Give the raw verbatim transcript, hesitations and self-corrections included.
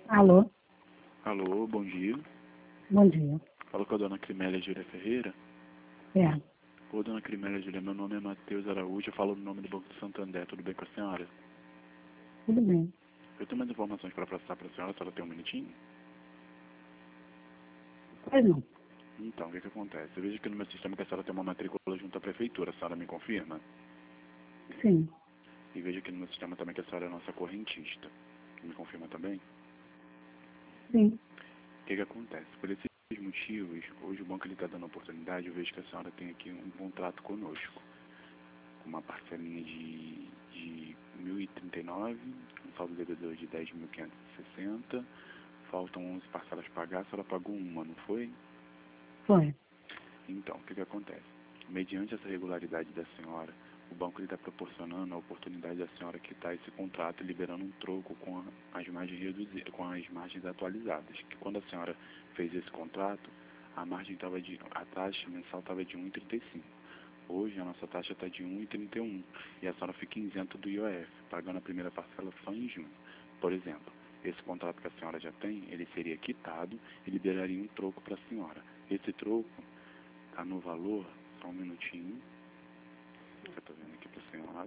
Alô? Alô, bom dia. Bom dia. Falo com a dona Crimélia Júlia Ferreira. É, Ô, dona Crimélia Júlia, meu nome é Matheus Araújo, eu falo no nome do Banco do Santander, tudo bem com a senhora? tudo bem. Eu tenho mais informações para passar para a senhora, a senhora tem um minutinho? Pois não. Então, o que que acontece? Eu vejo aqui no meu sistema que a senhora tem uma matrícula junto à prefeitura, a senhora me confirma? Sim, E vejo aqui no meu sistema também que a senhora é nossa correntista. Me confirma também? sim. O que que acontece? Por esses motivos, hoje o banco está dando a oportunidade, eu vejo que a senhora tem aqui um contrato conosco, com uma parcelinha de, de mil e trinta e nove, um saldo devedor de dez mil quinhentos e sessenta, faltam onze parcelas pagar, a senhora pagou uma, não foi? Foi. Então, o que que acontece? Mediante essa regularidade da senhora, o banco está proporcionando a oportunidade da senhora quitar esse contrato e liberando um troco com a- as margens reduzidas, com as margens atualizadas. Que quando a senhora fez esse contrato, a margem estava de, a taxa mensal estava de um vírgula trinta e cinco. Hoje a nossa taxa está de um vírgula trinta e um e a senhora fica isenta do I O F, pagando a primeira parcela só em junho. Por exemplo, esse contrato que a senhora já tem, ele seria quitado e liberaria um troco para a senhora. Esse troco está no valor, só um minutinho, que eu estou vendo aqui para a senhora.